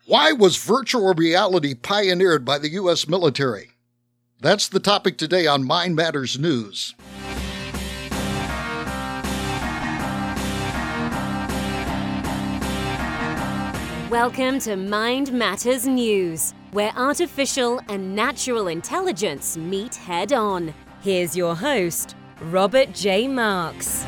Why was virtual reality pioneered by the U.S. military? That's the topic today on Mind Matters News. Welcome to Mind Matters News, where artificial and natural intelligence meet head-on. Here's your host, Robert J. Marks.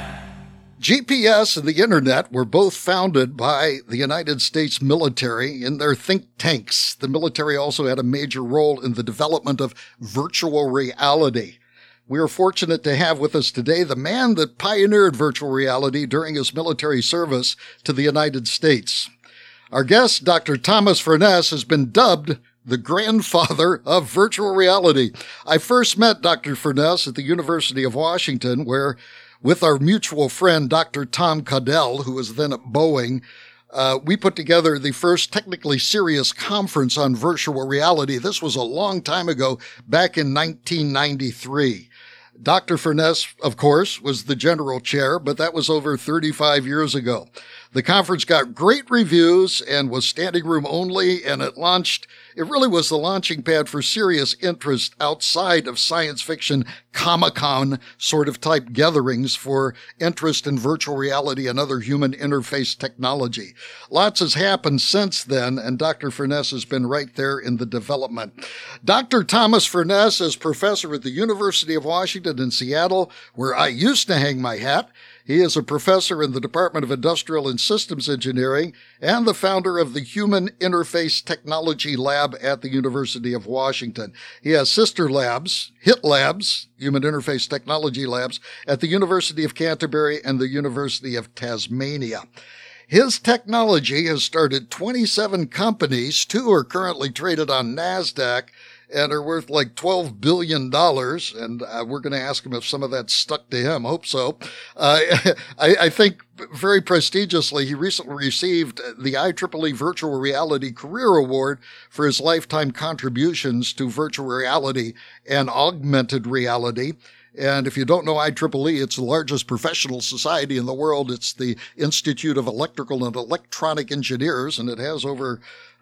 GPS and the Internet were both founded by the United States military in their think tanks. The military also had a major role in the development of virtual reality. We are fortunate to have with us today the man that pioneered virtual reality during his military service to the United States. Our guest, Dr. Thomas Furness, has been dubbed the grandfather of virtual reality. I first met Dr. Furness at the University of Washington, where with our mutual friend, Dr. Tom Caudell, who was then at Boeing, we put together the first technically serious conference on virtual reality. This was a long time ago, back in 1993. Dr. Furness, of course, was the general chair, but that was over 35 years ago. The conference got great reviews and was standing room only, and it really was the launching pad for serious interest outside of science fiction Comic-Con sort of type gatherings for interest in virtual reality and other human interface technology. Lots has happened since then, and Dr. Furness has been right there in the development. Dr. Thomas Furness is professor at the University of Washington in Seattle, where I used to hang my hat. He is a professor in the Department of Industrial and Systems Engineering and the founder of the Human Interface Technology Lab at the University of Washington. He has sister labs, HIT Labs, Human Interface Technology Labs, at the University of Canterbury and the University of Tasmania. His technology has started 27 companies. 2 are currently traded on NASDAQ and are worth like $12 billion. And we're going to ask him if some of that stuck to him. Hope so. I think very prestigiously, he recently received the IEEE Virtual Reality Career Award for his lifetime contributions to virtual reality and augmented reality. And if you don't know IEEE, it's the largest professional society in the world. It's the Institute of Electrical and Electronic Engineers, and it has over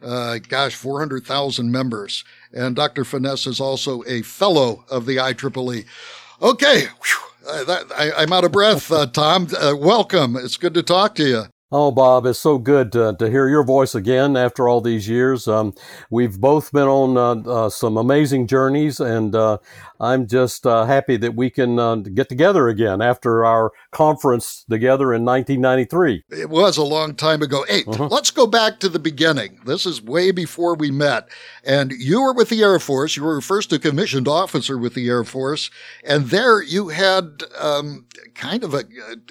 400,000 members. And Dr. Furness is also a fellow of the IEEE. Okay, I'm out of breath, Tom. Welcome. It's good to talk to you. Oh, Bob, it's so good to hear your voice again after all these years. We've both been on some amazing journeys, and I'm just happy that we can get together again after our conference together in 1993. It was a long time ago. Hey, Let's go back to the beginning. This is way before we met. And you were with the Air Force. You were first a commissioned officer with the Air Force. And there you had kind of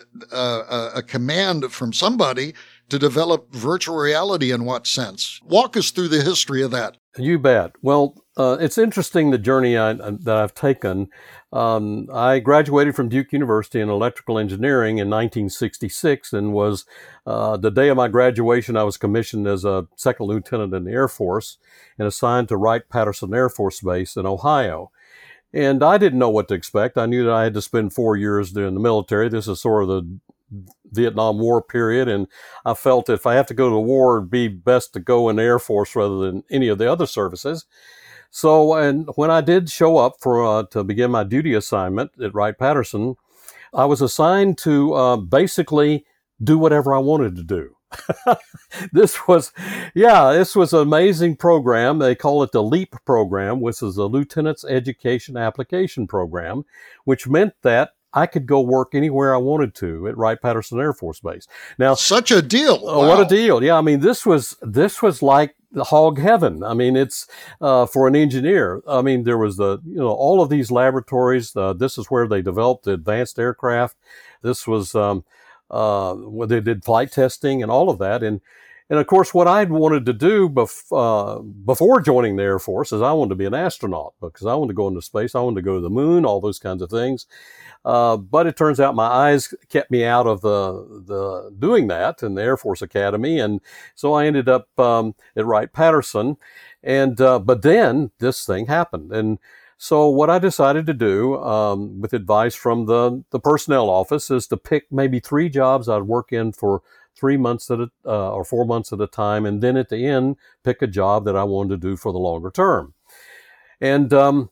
a command from somebody to develop virtual reality. In what sense? Walk us through the history of that. You bet. Well, it's interesting, the journey that I've taken. I graduated from Duke University in electrical engineering in 1966, and was the day of my graduation, I was commissioned as a second lieutenant in the Air Force and assigned to Wright-Patterson Air Force Base in Ohio. And I didn't know what to expect. I knew that I had to spend 4 years there in the military. This is sort of the Vietnam War period, and I felt if I have to go to war, it'd be best to go in the Air Force rather than any of the other services. So, and when I did show up to begin my duty assignment at Wright-Patterson, I was assigned to basically do whatever I wanted to do. This was an amazing program. They call it the LEAP program, which is the Lieutenant's Education Application Program, which meant that I could go work anywhere I wanted to at Wright-Patterson Air Force Base. Now, such a deal. Wow. What a deal. Yeah. I mean, this was like the hog heaven. I mean, it's, for an engineer. I mean, there was all of these laboratories. This is where they developed the advanced aircraft. This was, where they did flight testing and all of that. And of course, what I'd wanted to do before joining the Air Force is I wanted to be an astronaut, because I wanted to go into space. I wanted to go to the moon, all those kinds of things. But it turns out my eyes kept me out of the doing that in the Air Force Academy. And so I ended up at Wright-Patterson. But then this thing happened. And so what I decided to do, with advice from the personnel office, is to pick maybe 3 jobs I'd work in for 3 months or 4 months at a time, and then at the end, pick a job that I wanted to do for the longer term. And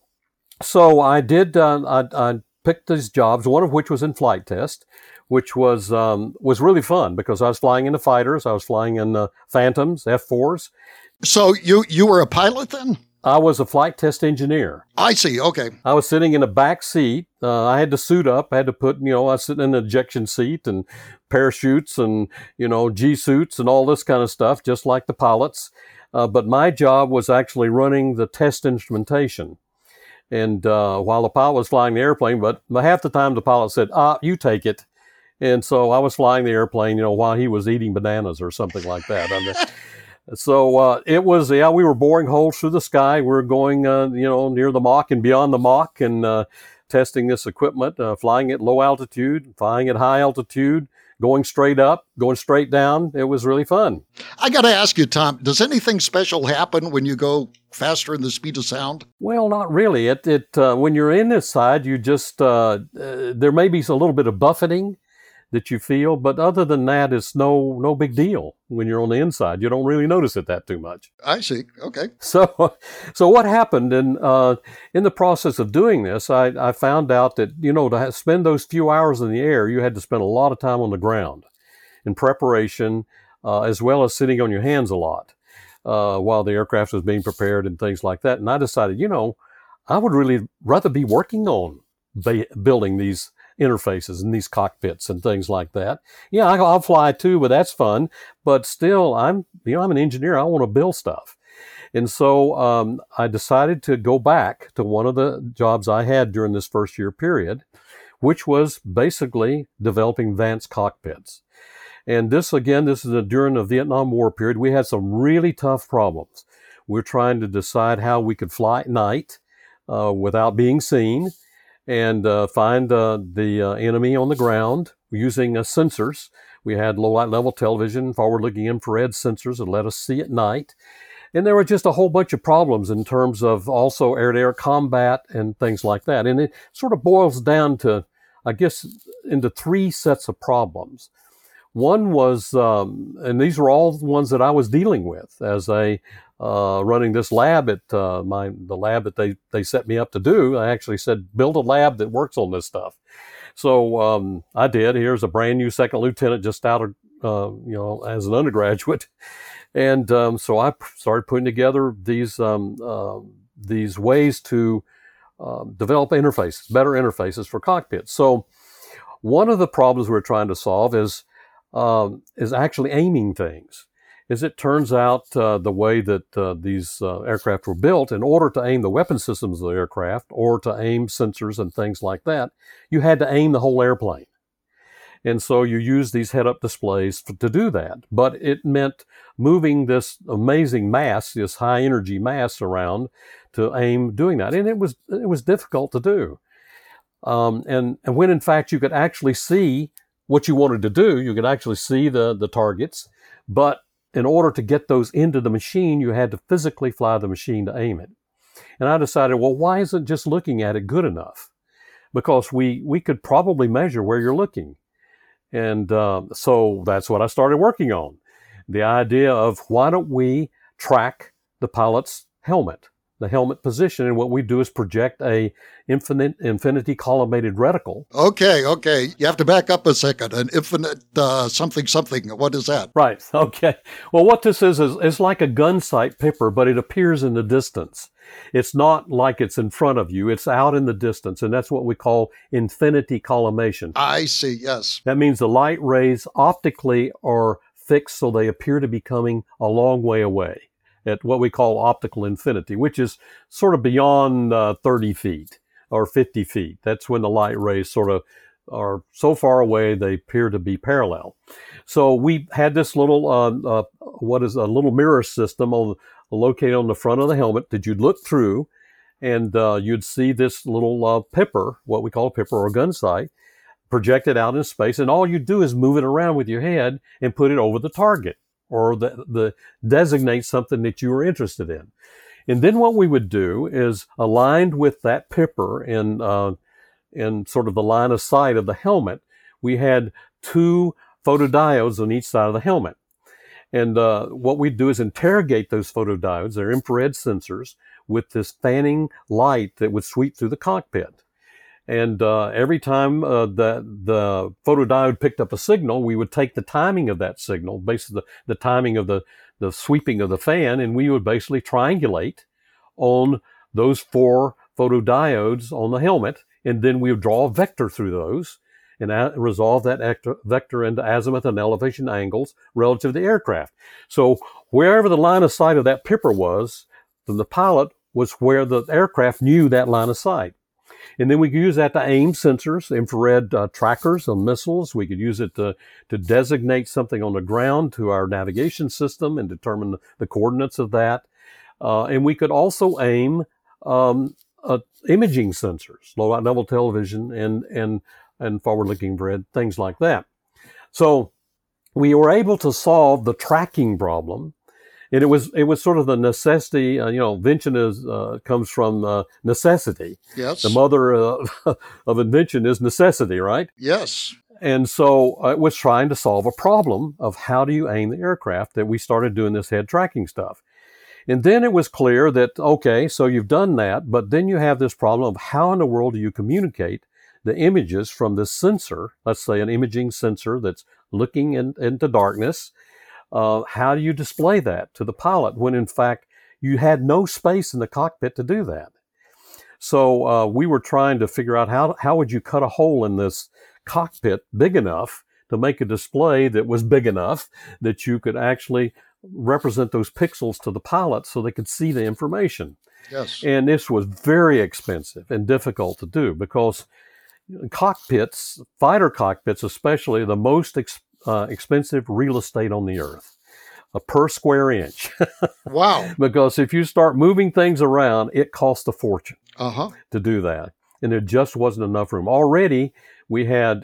so I did. I picked these jobs, one of which was in flight test, which was really fun because I was flying in the fighters, I was flying in Phantoms, F-4s. So you were a pilot then? I was a flight test engineer. I see. Okay. I was sitting in a back seat. I had to suit up. I had to put, I was sitting in an ejection seat and parachutes and, G-suits and all this kind of stuff, just like the pilots. But my job was actually running the test instrumentation. And while the pilot was flying the airplane, but half the time the pilot said, you take it. And so I was flying the airplane, while he was eating bananas or something like that. So it was, we were boring holes through the sky. We were going, near the Mach and beyond the Mach and testing this equipment, flying at low altitude, flying at high altitude, going straight up, going straight down. It was really fun. I got to ask you, Tom, does anything special happen when you go faster than the speed of sound? Well, not really. When you're in this side, you just, there may be a little bit of buffeting that you feel, but other than that, it's no big deal. When you're on the inside, you don't really notice it that too much. I see. Okay. So what happened in the process of doing this, I found out that, to spend those few hours in the air, you had to spend a lot of time on the ground in preparation, as well as sitting on your hands a lot, while the aircraft was being prepared and things like that. And I decided, I would really rather be working on building these interfaces and these cockpits and things like that. Yeah, I'll fly too, but that's fun. But still, I'm an engineer. I want to build stuff. And so I decided to go back to one of the jobs I had during this first year period, which was basically developing advanced cockpits. And this is during the Vietnam War period. We had some really tough problems. We're trying to decide how we could fly at night without being seen, and find the enemy on the ground using sensors. We had low light level television, forward-looking infrared sensors that let us see at night. And there were just a whole bunch of problems in terms of also air-to-air combat and things like that. And it sort of boils down to, I guess, into three sets of problems. One was, and these were all the ones that I was dealing with as running this lab at the lab that they set me up to do. I actually said, build a lab that works on this stuff. So I did. Here's a brand new second lieutenant just out of, as an undergraduate. And so I started putting together these ways to develop interfaces, better interfaces for cockpits. So one of the problems we're trying to solve is actually aiming things. As it turns out, the way that these aircraft were built, in order to aim the weapon systems of the aircraft or to aim sensors and things like that, you had to aim the whole airplane. And so you use these head-up displays to do that. But it meant moving this amazing mass, this high-energy mass around to aim doing that. And it was difficult to do. And when, in fact, you could actually see what you wanted to do, you could actually see the targets, but in order to get those into the machine, you had to physically fly the machine to aim it. And I decided, well, why isn't just looking at it good enough? Because we could probably measure where you're looking. And so that's what I started working on. The idea of why don't we track the pilot's helmet, the helmet position, and what we do is project a infinity collimated reticle. Okay. You have to back up a second. An infinite something. What is that? Right. Okay. Well, what this is like a gun sight pipper, but it appears in the distance. It's not like it's in front of you. It's out in the distance, and that's what we call infinity collimation. I see, yes. That means the light rays optically are fixed so they appear to be coming a long way away at what we call optical infinity, which is sort of beyond 30 feet or 50 feet. That's when the light rays sort of are so far away they appear to be parallel. So we had this little, a little mirror system located on the front of the helmet that you'd look through, and you'd see this little pipper, what we call a pipper or gun sight, projected out in space, and all you do is move it around with your head and put it over the target, or the designate something that you were interested in. And then what we would do is, aligned with that pipper in sort of the line of sight of the helmet, we had two photodiodes on each side of the helmet. And what we do is interrogate those photodiodes, they're infrared sensors, with this fanning light that would sweep through the cockpit. And every time the photodiode picked up a signal, we would take the timing of that signal, basically the timing of the sweeping of the fan, and we would basically triangulate on those 4 photodiodes on the helmet, and then we would draw a vector through those and resolve that vector into azimuth and elevation angles relative to the aircraft. So wherever the line of sight of that pipper was, from the pilot, was where the aircraft knew that line of sight. And then we could use that to aim sensors, infrared trackers on missiles. We could use it to designate something on the ground to our navigation system and determine the coordinates of that. And we could also aim imaging sensors, low light level television and forward-looking infrared, things like that. So we were able to solve the tracking problem. And it was sort of the necessity, invention comes from necessity. Yes. The mother of invention is necessity, right? Yes. And so it was trying to solve a problem of how do you aim the aircraft that we started doing this head tracking stuff. And then it was clear that, okay, so you've done that, but then you have this problem of how in the world do you communicate the images from this sensor, let's say an imaging sensor that's looking into darkness. How do you display that to the pilot when, in fact, you had no space in the cockpit to do that? So we were trying to figure out how would you cut a hole in this cockpit big enough to make a display that was big enough that you could actually represent those pixels to the pilot so they could see the information. Yes. And this was very expensive and difficult to do because cockpits, fighter cockpits especially, are the most expensive real estate on the earth, per square inch. Wow. Because if you start moving things around, it costs a fortune to do that. And there just wasn't enough room. Already we had,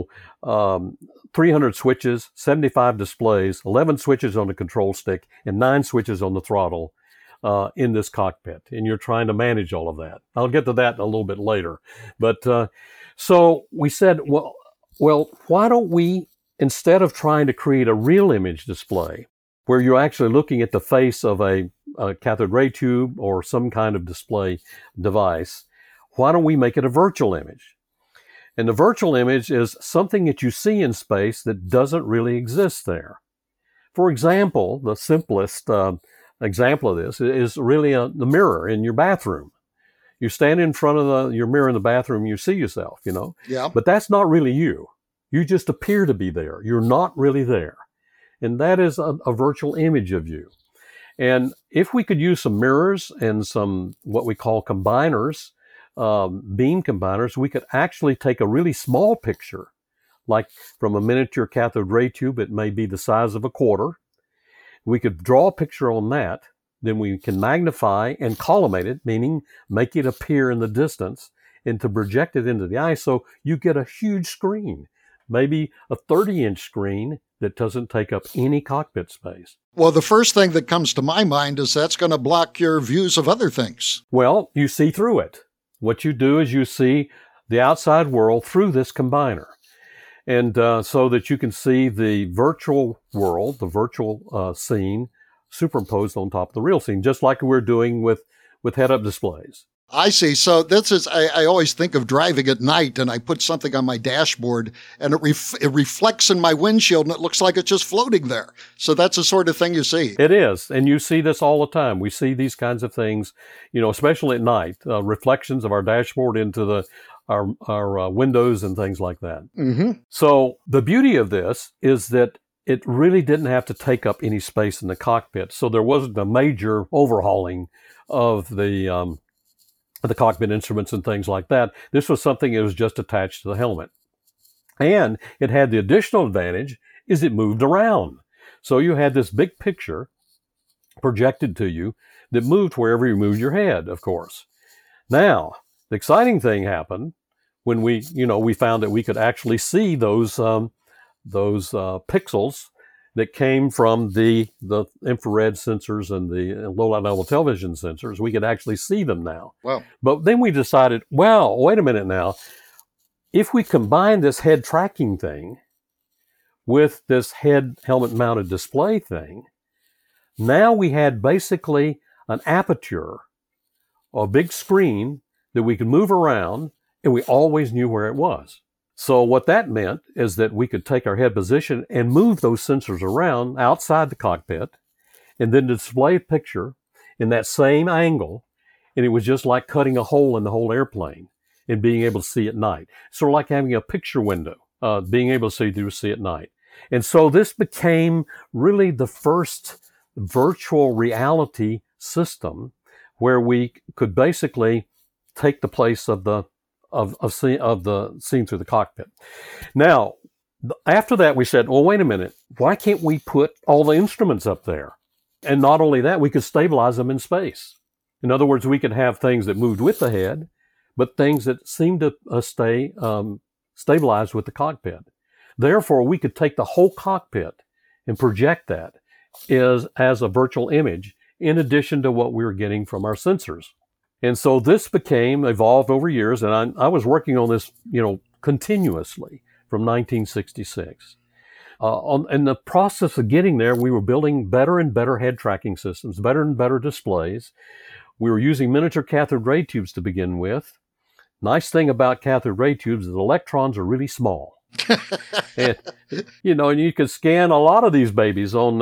300 switches, 75 displays, 11 switches on the control stick, and 9 switches on the throttle in this cockpit. And you're trying to manage all of that. I'll get to that a little bit later. But so we said, well, why don't we, instead of trying to create a real image display where you're actually looking at the face of a cathode ray tube or some kind of display device, why don't we make it a virtual image? And the virtual image is something that you see in space that doesn't really exist there. For example, the simplest example of this is really the mirror in your bathroom. You stand in front of your mirror in the bathroom, you see yourself, Yeah. But that's not really you. You just appear to be there. You're not really there. And that is a virtual image of you. And if we could use some mirrors and some what we call combiners, beam combiners, we could actually take a really small picture, like from a miniature cathode ray tube, it may be the size of a quarter. We could draw a picture on that. Then we can magnify and collimate it, meaning make it appear in the distance and to project it into the eye. So you get a huge screen, maybe a 30-inch screen that doesn't take up any cockpit space. Well, the first thing that comes to my mind is that's going to block your views of other things. Well, you see through it. What you do is you see the outside world through this combiner. And so that you can see the virtual world, the virtual scene, superimposed on top of the real scene, just like we're doing with head-up displays. I see. So this is, I always think of driving at night and I put something on my dashboard and it reflects in my windshield and it looks like it's just floating there. So that's the sort of thing you see. It is. And you see this all the time. We see these kinds of things, especially at night, reflections of our dashboard into our windows and things like that. Mm-hmm. So the beauty of this is that it really didn't have to take up any space in the cockpit. So there wasn't a major overhauling of the cockpit instruments and things like that. This was something that was just attached to the helmet. And it had the additional advantage is it moved around. So you had this big picture projected to you that moved wherever you moved your head, of course. Now, the exciting thing happened when we found that we could actually see those pixels that came from the infrared sensors and the low light level television sensors. We could actually see them now. Wow. But then we decided, well, wait a minute now. If we combine this head tracking thing with this helmet mounted display thing, now we had basically an aperture, a big screen that we could move around, and we always knew where it was. So what that meant is that we could take our head position and move those sensors around outside the cockpit, and then display a picture in that same angle, and it was just like cutting a hole in the whole airplane and being able to see at night. Sort of like having a picture window, being able to see at night. And so this became really the first virtual reality system where we could basically take the place of the scene through the cockpit. Now, after that, we said, well, wait a minute, why can't we put all the instruments up there? And not only that, we could stabilize them in space. In other words, we could have things that moved with the head, but things that seemed to stay stabilized with the cockpit. Therefore, we could take the whole cockpit and project that as a virtual image, in addition to what we were getting from our sensors. And so this evolved over years, and I was working on this, continuously from 1966. In the process of getting there, we were building better and better head tracking systems, better and better displays. We were using miniature cathode ray tubes to begin with. Nice thing about cathode ray tubes is the electrons are really small. And you could scan a lot of these babies on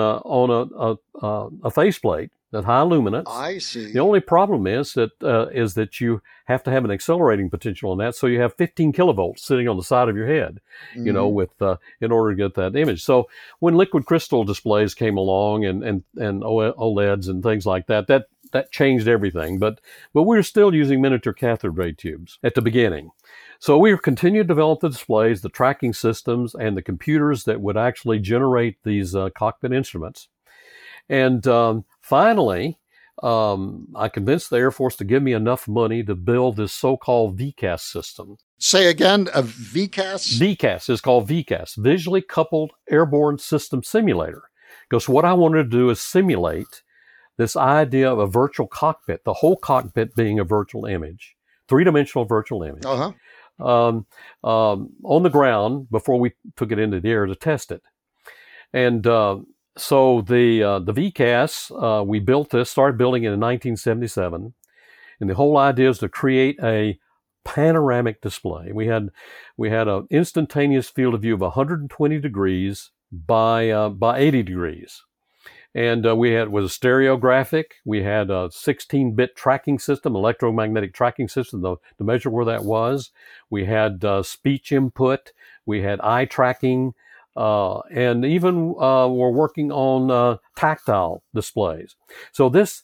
a faceplate at high luminance. I see. The only problem is that you have to have an accelerating potential on that, so you have 15 kilovolts sitting on the side of your head, in order to get that image. So when liquid crystal displays came along and OLEDs and things like that changed everything. But we were still using miniature cathode ray tubes at the beginning. So we continued to develop the displays, the tracking systems, and the computers that would actually generate these cockpit instruments. And finally, I convinced the Air Force to give me enough money to build this so-called VCAS system. Say again, a VCAS? VCAS is called VCAS, Visually Coupled Airborne System Simulator. Because what I wanted to do is simulate this idea of a virtual cockpit, the whole cockpit being a virtual image, three-dimensional virtual image, on the ground before we took it into the air to test it. And so the VCAS, we started building it in 1977. And the whole idea is to create a panoramic display. We had an instantaneous field of view of 120 degrees by 80 degrees. And was a stereographic. We had a 16-bit tracking system, electromagnetic tracking system to measure where that was. We had speech input. We had eye tracking. And even we're working on tactile displays. So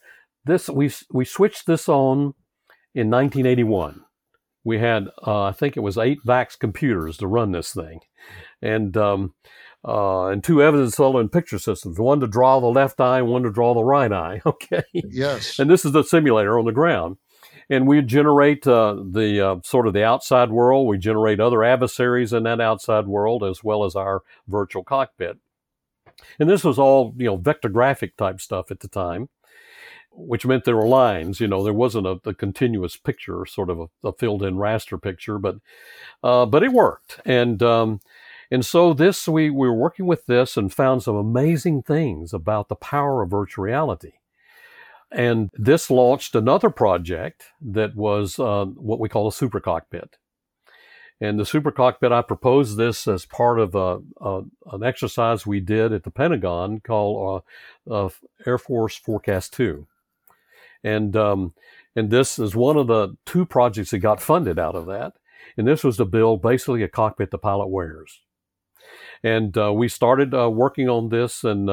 we switched this on in 1981. We had, I think it was 8 VAX computers to run this thing. And 2 evidence and picture systems, one to draw the left eye and one to draw the right eye. Okay. Yes. And this is the simulator on the ground. And we generate the sort of the outside world. We generate other adversaries in that outside world, as well as our virtual cockpit. And this was all, vector graphic type stuff at the time, which meant there were lines. There wasn't a continuous picture, sort of a filled-in raster picture, but it worked. And so we were working with this and found some amazing things about the power of virtual reality. And this launched another project that was what we call a super cockpit. And the super cockpit, I proposed this as part of an exercise we did at the Pentagon called Air Force Forecast 2. And this is one of the 2 projects that got funded out of that. And this was to build basically a cockpit the pilot wears. And we started working on this in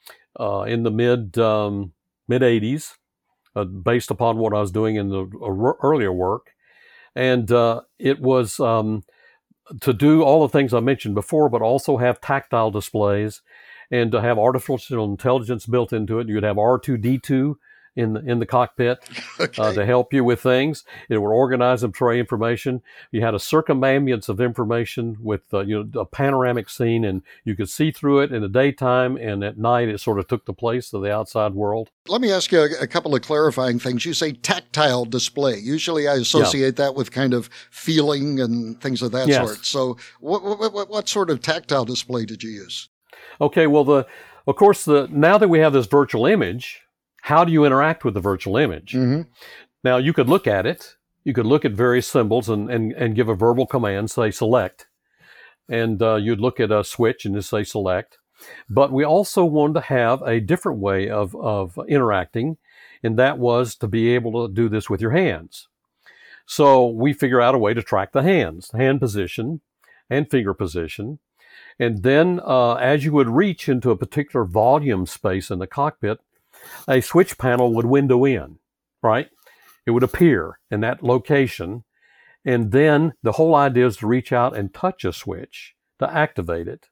the mid-'80s, based upon what I was doing in the earlier work. And it was to do all the things I mentioned before, but also have tactile displays and to have artificial intelligence built into it. You'd have R2-D2 in the cockpit Okay. to help you with things. It would organize and portray information. You had a circumambulance of information with a panoramic scene, and you could see through it in the daytime, and at night it sort of took the place of the outside world. Let me ask you a couple of clarifying things. You say tactile display. Usually I associate that with kind of feeling and things of that Yes. sort. So what sort of tactile display did you use? Okay, well, of course, now that we have this virtual image, how do you interact with the virtual image? Mm-hmm. Now, you could look at it. You could look at various symbols and give a verbal command, say select. And you'd look at a switch and just say select. But we also wanted to have a different way of interacting, and that was to be able to do this with your hands. So we figure out a way to track the hands, hand position and finger position. And then as you would reach into a particular volume space in the cockpit, a switch panel would window in, right? It would appear in that location. And then the whole idea is to reach out and touch a switch to activate it.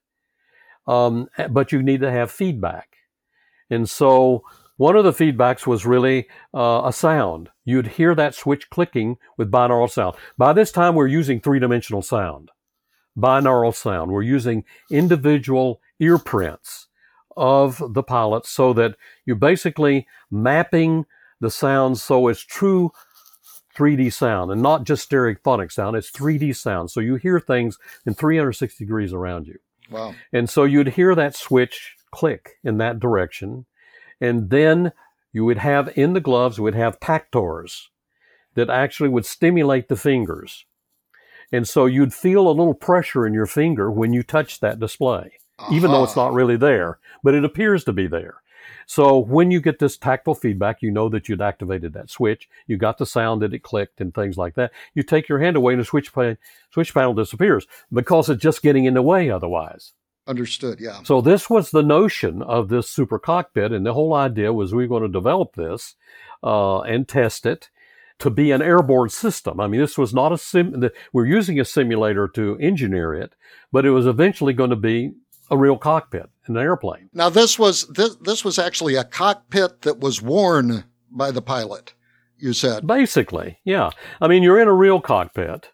But you need to have feedback. And so one of the feedbacks was really a sound. You'd hear that switch clicking with binaural sound. By this time, we're using three-dimensional sound. Binaural sound. We're using individual ear prints of the pilots so that you're basically mapping the sounds so it's true 3D sound and not just stereophonic sound. It's 3D sound. So you hear things in 360 degrees around you. Wow. And so you'd hear that switch click in that direction. And then you would have in the gloves, we'd have tactors that actually would stimulate the fingers. And so you'd feel a little pressure in your finger when you touch that display, even though it's not really there, but it appears to be there. So when you get this tactile feedback, you know that you'd activated that switch. You got the sound that it clicked and things like that. You take your hand away and the switch panel disappears because it's just getting in the way otherwise. Understood, yeah. So this was the notion of this super cockpit, and the whole idea was we were going to develop this and test it to be an airborne system. I mean, this was not we're using a simulator to engineer it, but it was eventually going to be a real cockpit in an airplane. Now, this was actually a cockpit that was worn by the pilot, you said. Basically, yeah. I mean, you're in a real cockpit,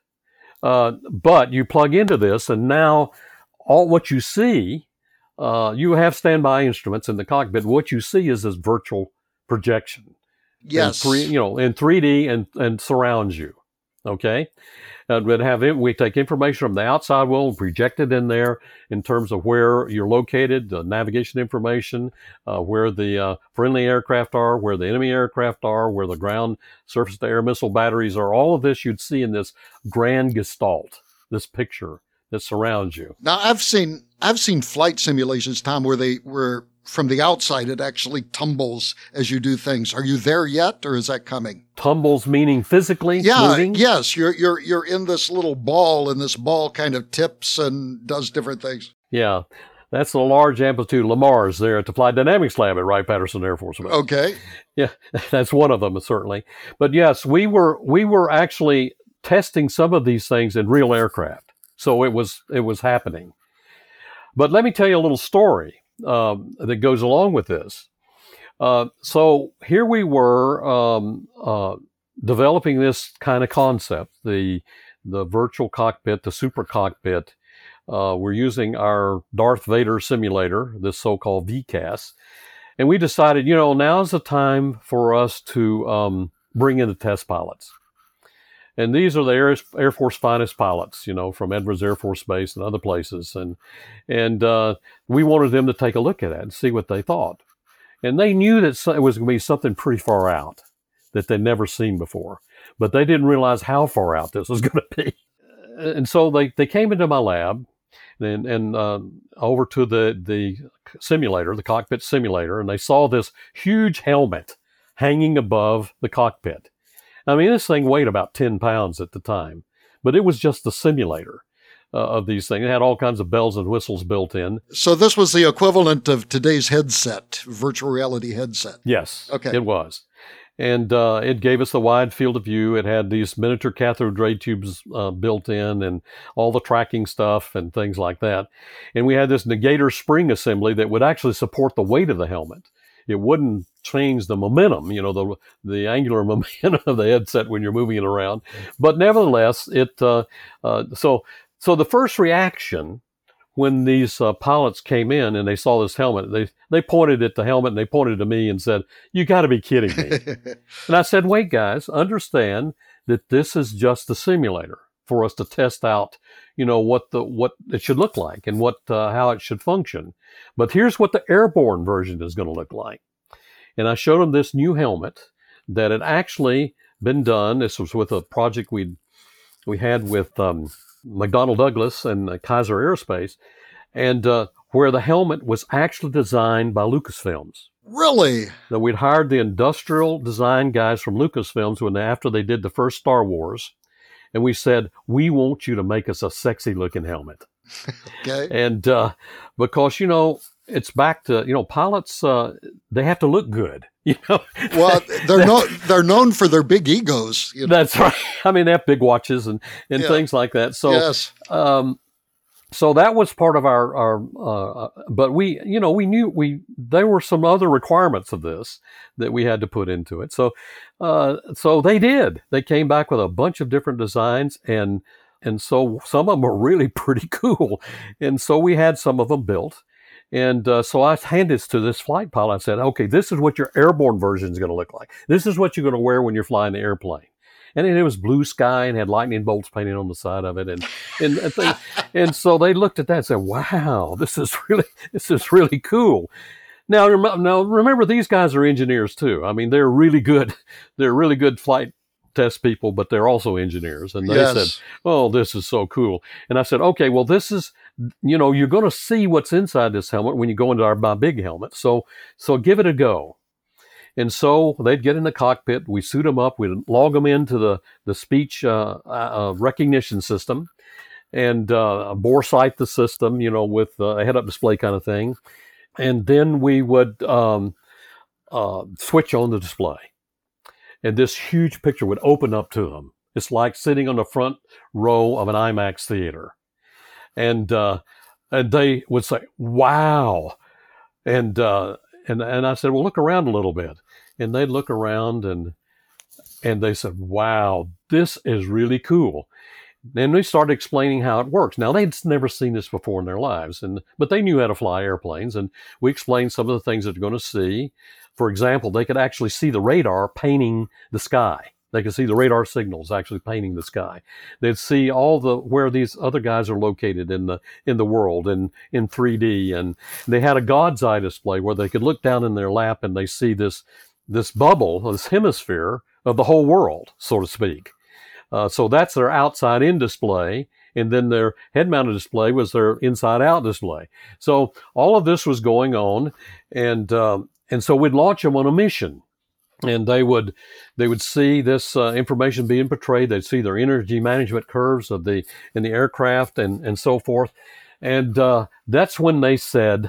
but you plug into this, and now all what you see, you have standby instruments in the cockpit. What you see is this virtual projection. Yes. In 3D and surrounds you. Okay. We take information from the outside world, project it in there in terms of where you're located, the navigation information, where the friendly aircraft are, where the enemy aircraft are, where the ground surface-to-air missile batteries are. All of this you'd see in this grand gestalt, this picture that surrounds you. Now, I've seen flight simulations, Tom, where from the outside it actually tumbles as you do things. Are you there yet, or is that coming? Tumbles meaning physically moving? Yes. You're in this little ball, and this ball kind of tips and does different things. Yeah. That's the large amplitude Lamars there at the Flight Dynamics Lab at Wright-Patterson Air Force Base. Okay. Yeah, that's one of them, certainly. But yes, we were actually testing some of these things in real aircraft. So it was happening. But let me tell you a little story that goes along with this. So here we were developing this kind of concept, the virtual cockpit, the super cockpit. We're using our Darth Vader simulator, this so-called VCAS. And we decided, now's the time for us to bring in the test pilots. And these are the Air Force finest pilots, from Edwards Air Force Base and other places. And we wanted them to take a look at it and see what they thought. And they knew that it was going to be something pretty far out that they'd never seen before. But they didn't realize how far out this was going to be. And so they came into my lab and over to the simulator, the cockpit simulator, and they saw this huge helmet hanging above the cockpit. I mean, this thing weighed about 10 pounds at the time, but it was just the simulator of these things. It had all kinds of bells and whistles built in. So this was the equivalent of today's headset, virtual reality headset. Yes, okay. It was. And it gave us a wide field of view. It had these miniature cathode ray tubes built in and all the tracking stuff and things like that. And we had this negator spring assembly that would actually support the weight of the helmet. it wouldn't change the momentum, the angular momentum of the headset when you're moving it around. But nevertheless, so the first reaction when these pilots came in and they saw this helmet, they pointed at the helmet and they pointed to me and said, "You got to be kidding me." And I said, "Wait, guys, understand that this is just the simulator for us to test out, what it should look like and how it should function. But here's what the airborne version is going to look like." And I showed them this new helmet that had actually been done. This was with a project we had with McDonnell Douglas and Kaiser Aerospace, and where the helmet was actually designed by Lucasfilms. Really? That we'd hired the industrial design guys from Lucasfilms after they did the first Star Wars, and we said, "We want you to make us a sexy looking helmet." Okay. And because it's back to pilots, they have to look good. Well, they're known for their big egos. That's right. I mean, they have big watches and things like that. So, yes. So that was part of our but we knew there were some other requirements of this that we had to put into it. So they did. They came back with a bunch of different designs, and so some of them were really pretty cool. And so we had some of them built. And so I handed this to this flight pilot. I said, "Okay, this is what your airborne version is going to look like. This is what you're going to wear when you're flying the airplane." And it was blue sky and had lightning bolts painted on the side of it, and so they looked at that and said, "Wow, this is really cool." Now remember, these guys are engineers too. I mean, they're really good. They're really good flight test people, but they're also engineers. And they said, "Oh, this is so cool." And I said, "Okay, well, this is, you're going to see what's inside this helmet when you go into my big helmet. So give it a go." And so they'd get in the cockpit, we suit them up, we'd log them into the speech recognition system, and bore sight the system, with a head-up display kind of thing. And then we would switch on the display. And this huge picture would open up to them. It's like sitting on the front row of an IMAX theater. And they would say, "Wow." And I said, "Well, look around a little bit." And they'd look around and they said, "Wow, this is really cool." Then we started explaining how it works. Now, they'd never seen this before in their lives, but they knew how to fly airplanes. And we explained some of the things that they're going to see. For example, they could actually see the radar painting the sky. They could see the radar signals actually painting the sky. They'd see where these other guys are located in the world in 3D. And they had a God's eye display where they could look down in their lap and they see this bubble, this hemisphere of the whole world, so to speak. So that's their outside-in display. And then their head-mounted display was their inside-out display. So all of this was going on. And so we'd launch them on a mission. And they would see this information being portrayed. They'd see their energy management curves in the aircraft and so forth. And that's when they said,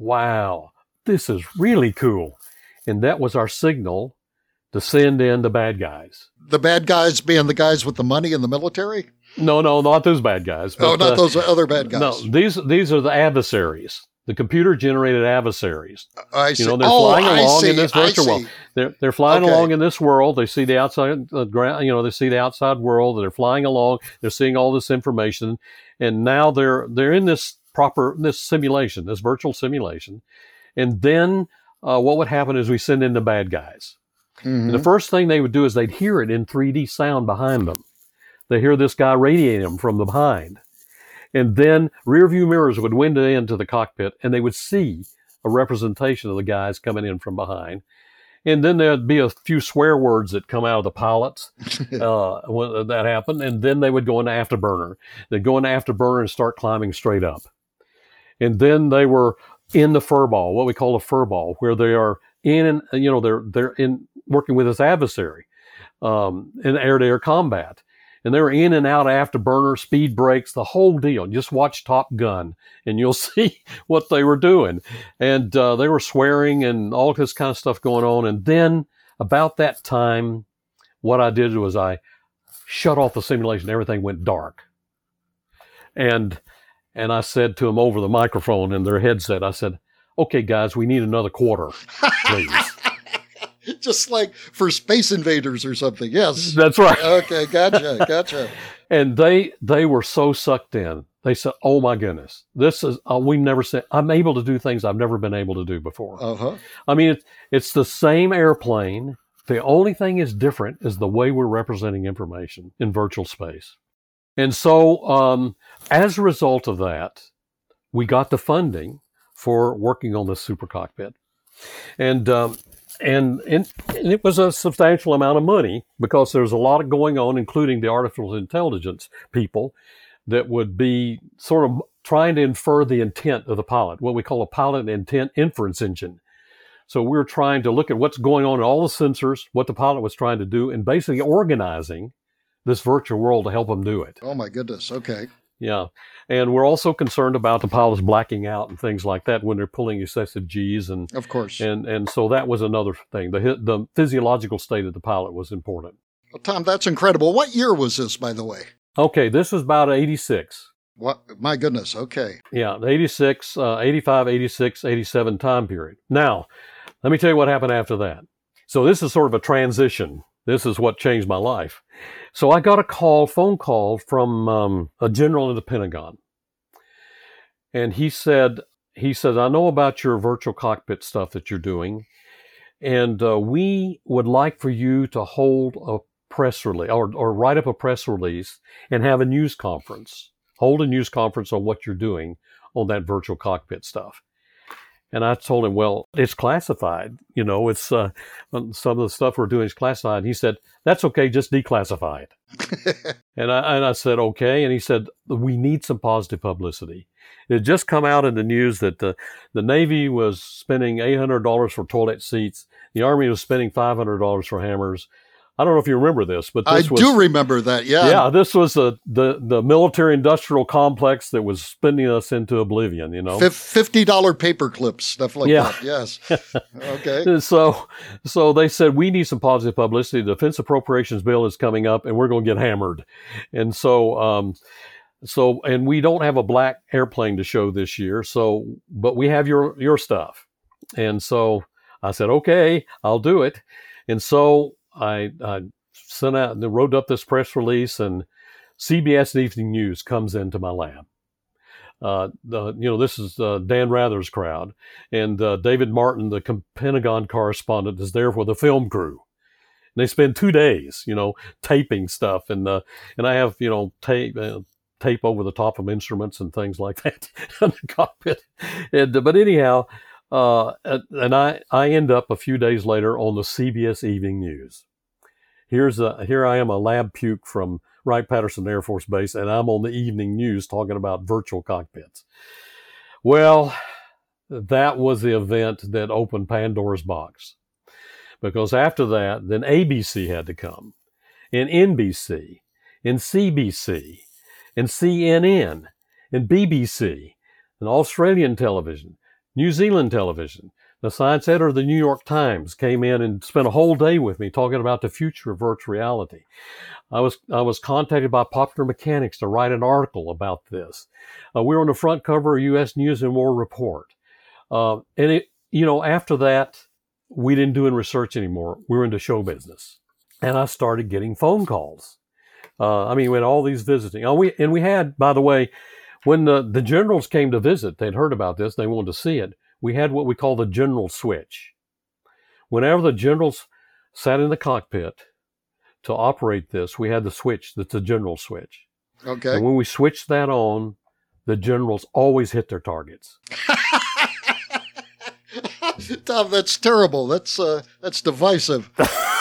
"Wow, this is really cool." And that was our signal to send in the bad guys. The bad guys being the guys with the money in the military? No, not those bad guys. But, not those other bad guys. No, these are the adversaries. The computer-generated adversaries. I see. They're flying along in this virtual world. They're flying along in this world. They see the outside ground. They see the outside world. They're flying along. They're seeing all this information, and now they're in this simulation, this virtual simulation. And then what would happen is we send in the bad guys. Mm-hmm. And the first thing they would do is they'd hear it in 3D sound behind them. They hear this guy radiating them from the behind. And then rear view mirrors would window into the cockpit, and they would see a representation of the guys coming in from behind. And then there'd be a few swear words that come out of the pilots when that happened. And then they would go into afterburner. They'd go into afterburner and start climbing straight up. And then they were in the furball, what we call a furball, where they are they're in working with this adversary in air-to-air combat. And they were in and out afterburner, speed brakes, the whole deal. Just watch Top Gun, and you'll see what they were doing. And they were swearing and all this kind of stuff going on. And then about that time, what I did was I shut off the simulation. Everything went dark. And I said to them over the microphone in their headset, I said, okay, guys, we need another quarter, please. Just like for Space Invaders or something. Yes. That's right. Okay, gotcha. And they were so sucked in. They said, oh my goodness, this is, we've never seen, I'm able to do things I've never been able to do before. Uh-huh. I mean, it's the same airplane. The only thing is different is the way we're representing information in virtual space. And so as a result of that, we got the funding for working on this super cockpit. And it was a substantial amount of money because there's a lot going on, including the artificial intelligence people that would be sort of trying to infer the intent of the pilot, what we call a pilot intent inference engine. So we're trying to look at what's going on in all the sensors, what the pilot was trying to do, and basically organizing this virtual world to help them do it. Oh, my goodness. Okay. Yeah. And we're also concerned about the pilots blacking out and things like that when they're pulling excessive Gs. And of course. And so that was another thing. The physiological state of the pilot was important. Well, Tom, that's incredible. What year was this, by the way? Okay, this is about 86. What? My goodness. Okay. Yeah, 86, 85, 86, 87 time period. Now, let me tell you what happened after that. So this is sort of a transition. This is what changed my life. So I got a phone call from a general in the Pentagon. And he said, I know about your virtual cockpit stuff that you're doing. And we would like for you to hold a press release or write up a press release and have a news conference. Hold a news conference on what you're doing on that virtual cockpit stuff. And I told him, well, it's classified. You know, it's some of the stuff we're doing is classified. And he said, that's okay, just declassify it. and I said, okay. And he said, we need some positive publicity. It had just come out in the news that the Navy was spending $800 for toilet seats. The Army was spending $500 for hammers. I don't know if you remember this, but I do remember that. Yeah. Yeah. This was the military industrial complex that was spinning us into oblivion, you know, $50 paper clips, stuff like that. Yes. Okay. So they said, we need some positive publicity. The Defense Appropriations Bill is coming up and we're going to get hammered. And so we don't have a black airplane to show this year. But we have your stuff. And so I said, okay, I'll do it. And so I sent out and wrote up this press release, and CBS Evening News comes into my lab. This is Dan Rather's crowd, and David Martin, the Pentagon correspondent, is there with the film crew. And they spend 2 days, taping stuff, and I have tape over the top of instruments and things like that in the cockpit. But anyhow. And I end up a few days later on the CBS Evening News. Here I am, a lab puke from Wright-Patterson Air Force Base, and I'm on the Evening News talking about virtual cockpits. Well, that was the event that opened Pandora's box. Because after that, then ABC had to come, and NBC, and CBC, and CNN, and BBC, and Australian television, New Zealand television. The science editor of the New York Times came in and spent a whole day with me talking about the future of virtual reality. I was contacted by Popular Mechanics to write an article about this. We were on the front cover of U.S. News and World Report. After that, we didn't do any research anymore. We were into show business. And I started getting phone calls. We had all these visiting. We had, by the way, when the generals came to visit, they'd heard about this, they wanted to see it. We had what we call the general switch. Whenever the generals sat in the cockpit to operate this, we had the switch that's the general switch. Okay. And when we switched that on, the generals always hit their targets. Tom, that's terrible. That's divisive.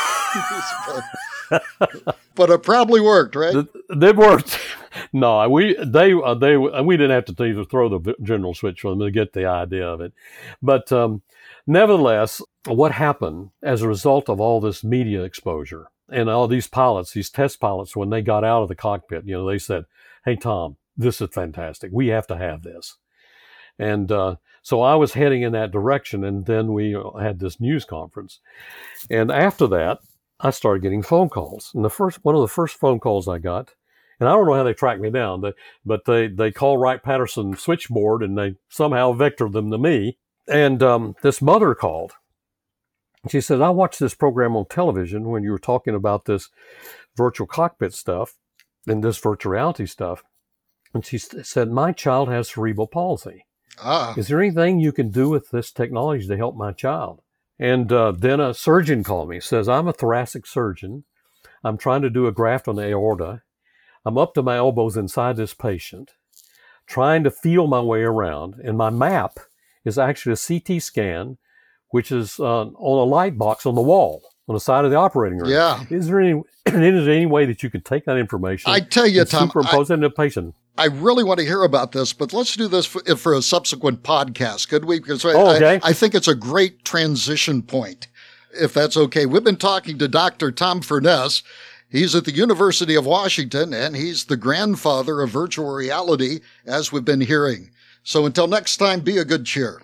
But it probably worked, right? It worked. No, we didn't have to throw the general switch for them to get the idea of it. But nevertheless, what happened as a result of all this media exposure and all these pilots, these test pilots, when they got out of the cockpit, they said, "Hey, Tom, this is fantastic. We have to have this." And so I was heading in that direction, and then we had this news conference. And after that, I started getting phone calls. And one of the first phone calls I got, and I don't know how they tracked me down, but they called Wright-Patterson switchboard, and they somehow vectored them to me. And this mother called. She said, I watched this program on television when you were talking about this virtual cockpit stuff and this virtual reality stuff. And she said, my child has cerebral palsy. Is there anything you can do with this technology to help my child? And then a surgeon called me, says, I'm a thoracic surgeon. I'm trying to do a graft on the aorta. I'm up to my elbows inside this patient, trying to feel my way around. And my map is actually a CT scan, which is on a light box on the wall on the side of the operating room. Yeah. Is there any way that you can take that information? I tell you, Tom, superimpose it in the patient? I really want to hear about this, but let's do this for a subsequent podcast, could we? Because I think it's a great transition point, if that's okay. We've been talking to Dr. Tom Furness. He's at the University of Washington, and he's the grandfather of virtual reality, as we've been hearing. So until next time, be a good cheer.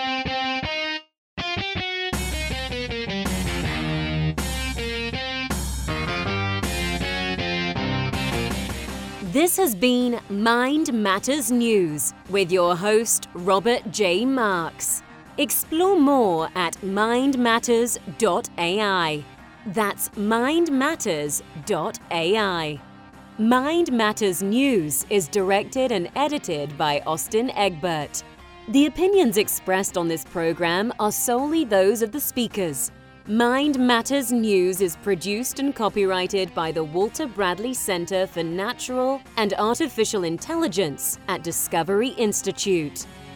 This has been Mind Matters News with your host, Robert J. Marks. Explore more at mindmatters.ai. That's mindmatters.ai. Mind Matters News is directed and edited by Austin Egbert. The opinions expressed on this program are solely those of the speakers. Mind Matters News is produced and copyrighted by the Walter Bradley Center for Natural and Artificial Intelligence at Discovery Institute.